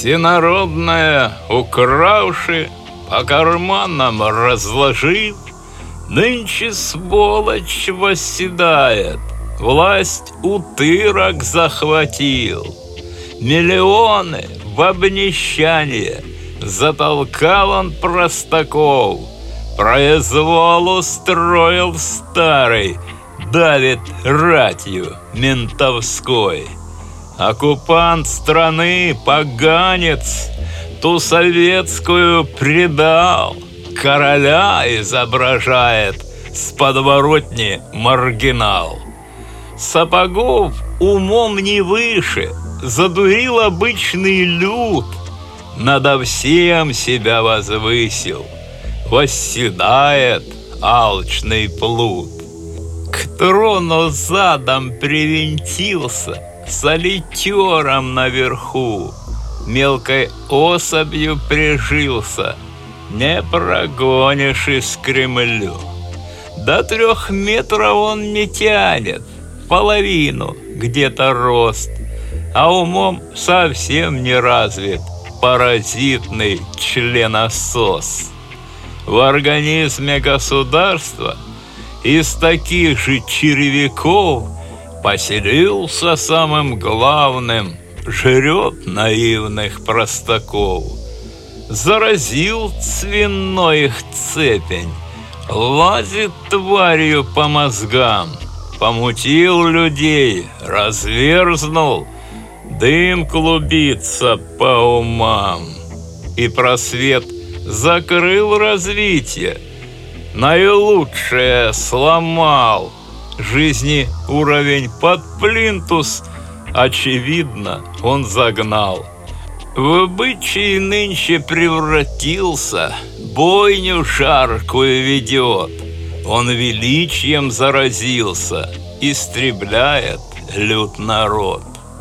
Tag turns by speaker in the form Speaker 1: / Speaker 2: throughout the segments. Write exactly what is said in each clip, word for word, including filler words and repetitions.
Speaker 1: всенародное укравши, по карманам разложив, нынче сволочь восседает, власть утырок захватил. Миллионы в обнищание затолкал он простаков, произвол устроил старый, давит ратью ментовской. Оккупант страны, поганец, ту советскую предал, короля изображает, с подворотни маргинал. Сапогов умом не выше, задурил обычный люд, надо всем себя возвысил, восседает алчный плут. К трону задом привинтился, солитером наверху, мелкой особью прижился, не прогонишь из Кремлю. До трех метров он не тянет, половину где-то рост, а умом совсем не развит, паразитный членосос. В организме государства из таких же червяков поселился самым главным, жрет наивных простаков. Заразил свиной их цепень, лазит тварью по мозгам, помутил людей, разверзнул, дым клубится по умам. И просвет закрыл развитие, наилучшее сломал, жизни уровень под плинтус, очевидно, он загнал. В обычай нынче превратился, бойню жаркую ведет, он величием заразился, истребляет люд народ.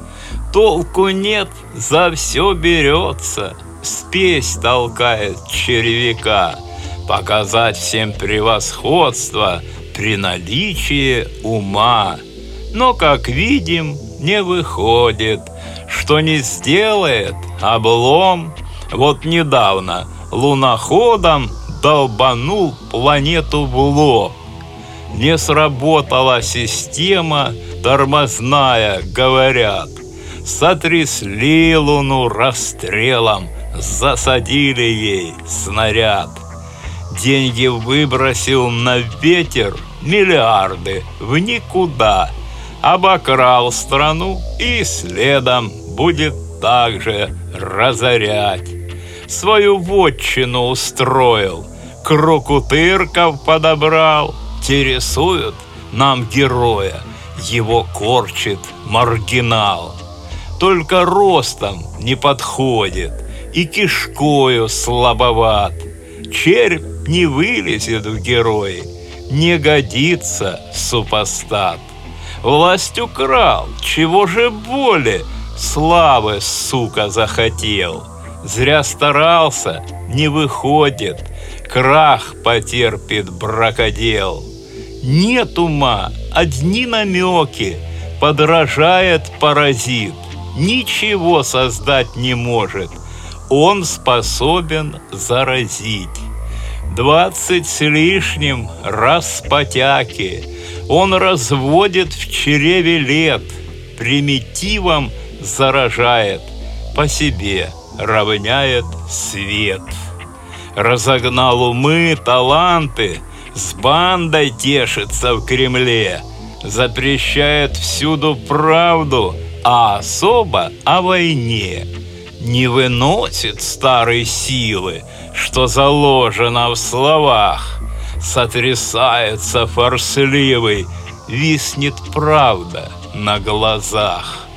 Speaker 1: Толку нет, за все берется, спесь толкает червяка, показать всем превосходство при наличии ума. Но, как видим, не выходит, что не сделает облом. Вот недавно луноходом долбанул планету в лоб. Не сработала система тормозная, говорят. Сотрясли Луну расстрелом, засадили ей снаряд. Деньги выбросил на ветер, миллиарды в никуда. Обокрал страну и следом будет также разорять. Свою вотчину устроил, круг утырков подобрал. Те рисуют нам героя, его корчит маргинал. Только ростом не подходит и кишкою слабоват. Червь не вылезет в герои, не годится супостат. Власть украл, чего же более, славы, сука, захотел. Зря старался, не выходит, крах потерпит бракодел. Нет ума, одни намеки, подражает паразит. Ничего создать не может, он способен заразить. Двадцать с лишним раз потяки он разводит в чреве лет, примитивом заражает, по себе равняет свет. Разогнал умы, таланты, с бандой тешится в Кремле, запрещает всюду правду, а особо о войне. Не выносит старой силы, что заложено в словах. Сотрясается форсливый, виснет правда на глазах.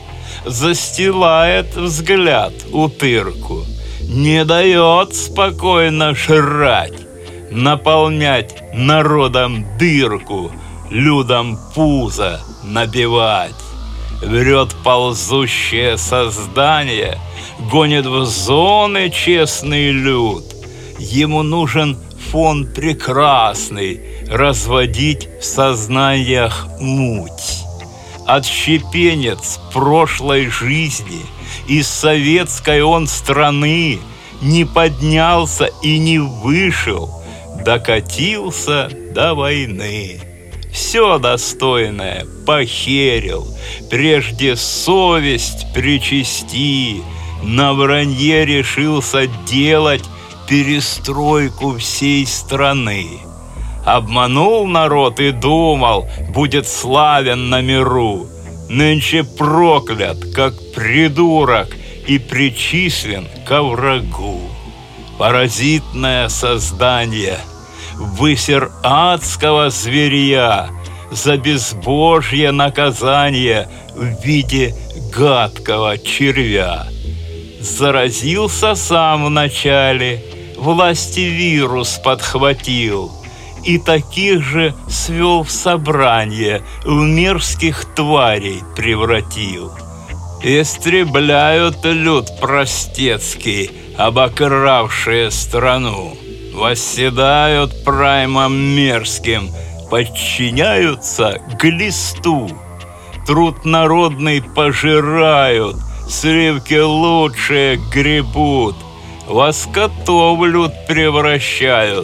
Speaker 1: Застилает взгляд утырку, не дает спокойно жрать, наполнять народом дырку, людям пузо набивать. Врет ползущее создание, гонит в зоны честный люд. Ему нужен фон прекрасный, разводить в сознаниях муть. Отщепенец прошлой жизни из советской он страны не поднялся и не вышел, докатился до войны. Все достойное похерил, прежде совесть причести, на вранье решился делать перестройку всей страны. Обманул народ и думал, будет славен на миру. Нынче проклят, как придурок, и причислен ко врагу. Паразитное создание, высер адского зверя, за безбожье наказание в виде гадкого червя. Заразился сам вначале, власти вирус подхватил, и таких же свел в собрание, в мерзких тварей превратил. Истребляют люд простецкий, обокравшие страну, восседают праймом мерзким, подчиняются глисту. Труд народный пожирают, сливки лучшие гребут, воскотов люд превращают,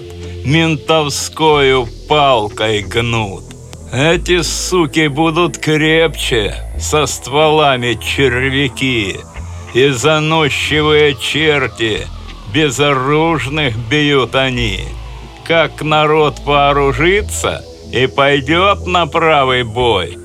Speaker 1: ментовскою палкой гнут. Эти суки будут крепче, со стволами червяки, и заносчивые черти безоружных бьют они. Как народ вооружится и пойдет на правый бой,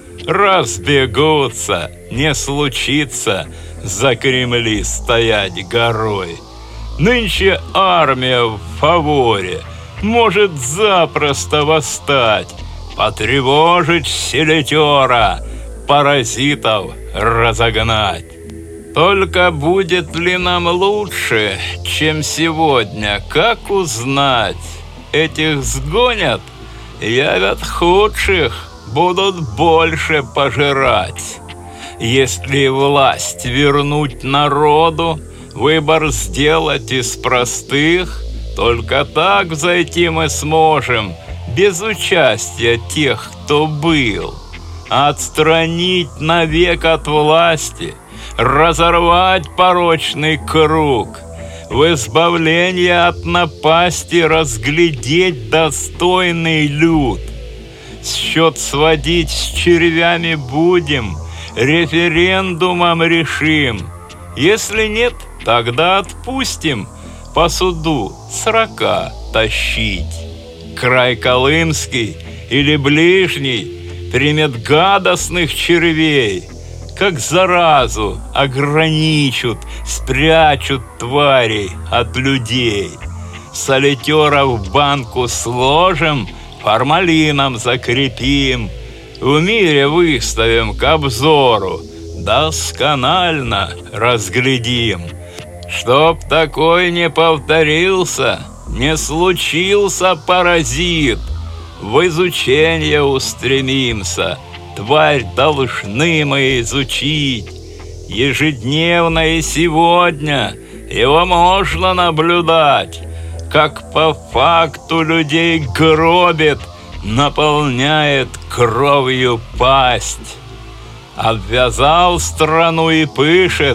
Speaker 1: разбегутся, не случится за Кремли стоять горой. Нынче армия в фаворе, может запросто восстать, потревожить селитера, паразитов разогнать. Только будет ли нам лучше, чем сегодня, как узнать? Этих сгонят, явят худших, будут больше пожирать. Если власть вернуть народу, выбор сделать из простых, только так взойти мы сможем, без участия тех, кто был. Отстранить навек от власти, разорвать порочный круг, в избавление от напасти разглядеть достойный люд. Счет сводить с червями будем, референдумом решим. Если нет, тогда отпустим по суду срока тащить. Край Колымский или ближний примет гадостных червей, как заразу ограничат, спрячут тварей от людей. Солитеров в банку сложим, формалином закрепим, в мире выставим к обзору, досконально разглядим. Чтоб такой не повторился, не случился паразит, в изучение устремимся, тварь должны мы изучить. Ежедневно и сегодня его можно наблюдать, как по факту людей гробит, наполняет кровью пасть. Обвязал страну и пышет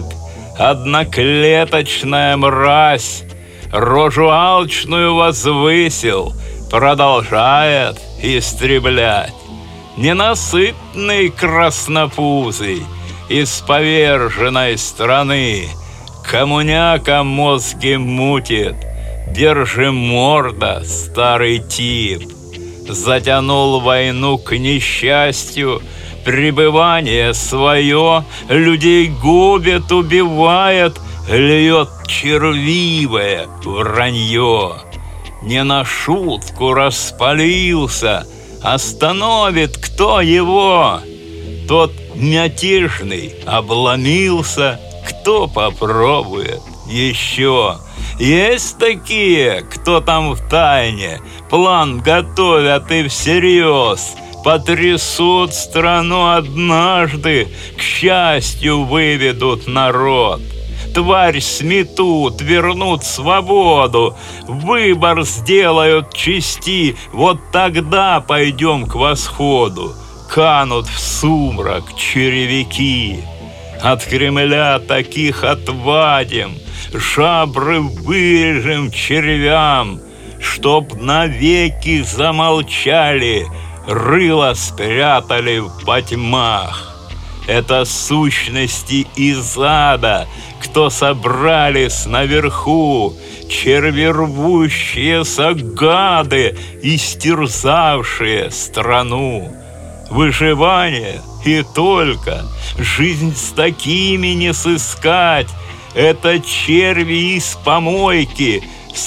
Speaker 1: одноклеточная мразь, рожу алчную возвысил, продолжает истреблять. Ненасытный краснопузый из поверженной страны коммуняка мозги мутит, держи морда, старый тип. Затянул войну к несчастью, пребывание свое, людей губит, убивает, льет червивое вранье. Не на шутку распалился, остановит кто его? Тот мятежный обломился, кто попробует еще? Есть такие, кто там в тайне план готовят и всерьез, потрясут страну однажды, к счастью выведут народ. Тварь сметут, вернут свободу, выбор сделают чести, вот тогда пойдем к восходу. Канут в сумрак червяки. От Кремля таких отвадим, жабры вырежем червям, чтоб навеки замолчали, рыло спрятали в потьмах. Это сущности из ада, кто собрались наверху, червирвущиеся гады, истерзавшие страну. Выживание и только, жизнь с такими не сыскать. Это черви из помойки,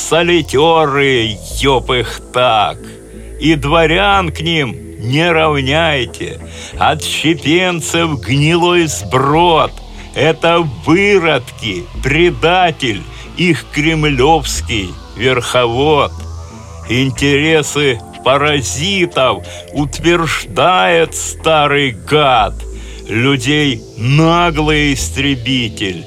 Speaker 1: солитеры, ёб их так. И дворян к ним не равняйте, отщепенцев гнилой сброд. Это выродки, предатель, их кремлевский верховод. Интересы паразитов утверждает старый гад, людей наглый истребитель,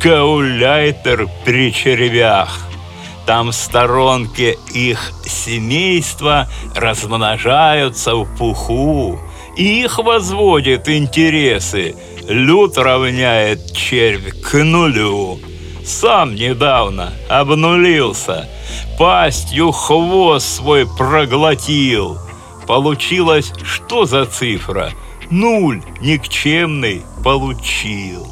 Speaker 1: гауляйтер при червях. Там в сторонке их семейства размножаются в пуху, их возводят интересы, люд равняет червь к нулю. Сам недавно обнулился, пастью хвост свой проглотил. Получилось, что за цифра? Нуль никчемный получил.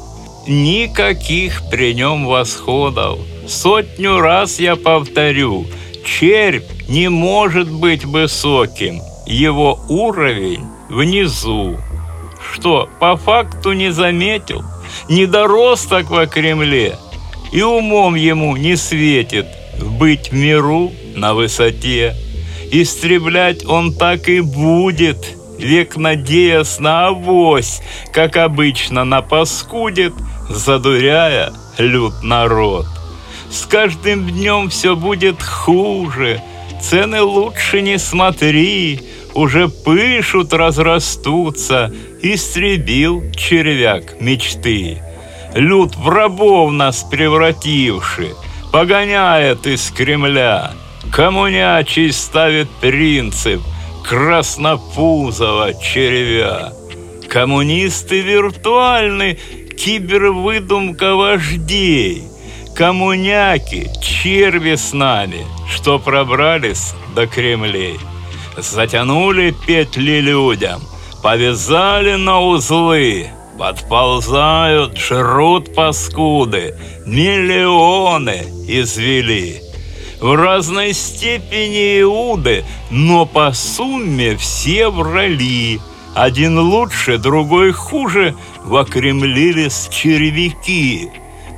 Speaker 1: Никаких при нем восходов. Сотню раз я повторю, червь не может быть высоким, его уровень внизу. Что, по факту не заметил? Недоросток во Кремле, и умом ему не светит быть в миру на высоте. Истреблять он так и будет, век надеясь на авось, как обычно напаскудит, задуряя люд народ. С каждым днем все будет хуже, цены лучше не смотри, уже пышут, разрастутся, истребил червяк мечты. Люд в рабов нас превративший, погоняет из Кремля, коммунячий ставит принцип краснопузого червя. Коммунисты виртуальны, кибервыдумка вождей. Коммуняки, черви с нами, что пробрались до Кремлей. Затянули петли людям, повязали на узлы, подползают, жрут паскуды, миллионы извели. В разной степени иуды, но по сумме все врали. Один лучше, другой хуже, вокремлились червяки.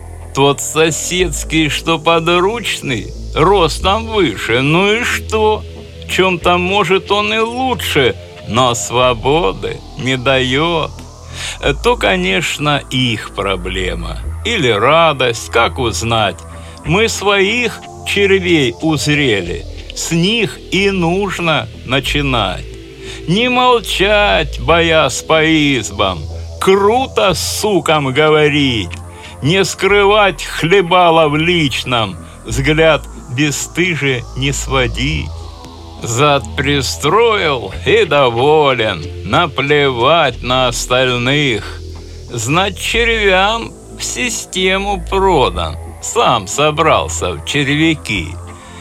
Speaker 1: Тот соседский, что подручный, ростом выше, ну и что? В чем-то, может, он и лучше, но свободы не дает. То, конечно, их проблема. Или радость, как узнать? Мы своих червей узрели, с них и нужно начинать. Не молчать, боясь по избам, круто сукам говорить, не скрывать хлебала в личном, взгляд бесстыже не сводить. Зад пристроил и доволен, наплевать на остальных. Знать, червям в систему продан, сам собрался в червяки.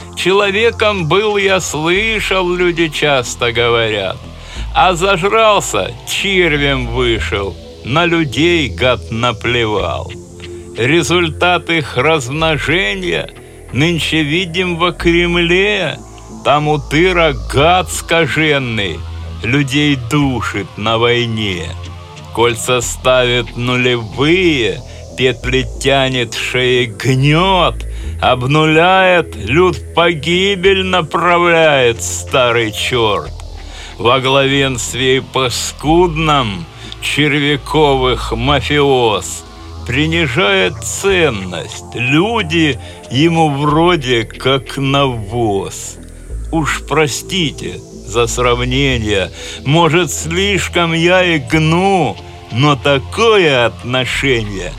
Speaker 1: Человеком был, я слышал, люди часто говорят, а зажрался, червем вышел, на людей гад наплевал. Результат их размножения нынче видим во Кремле. Там утыра гад скаженный людей душит на войне. Кольца ставит нулевые, петли тянет, шеи гнет, обнуляет, люд в погибель направляет старый черт. Во главенстве паскудном червяковых мафиоз принижает ценность, люди ему вроде как навоз. Уж простите за сравнение, может, слишком я и гну, но такое отношение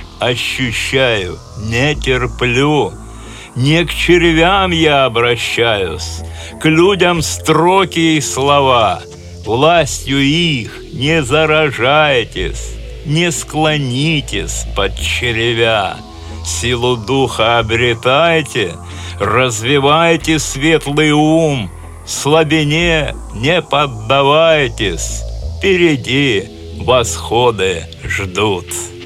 Speaker 1: ощущаю, не терплю. Не к червям я обращаюсь, к людям строки и слова. Властью их не заражайтесь, не склонитесь под черевя. Силу духа обретайте, развивайте светлый ум, слабине не поддавайтесь, впереди восходы ждут.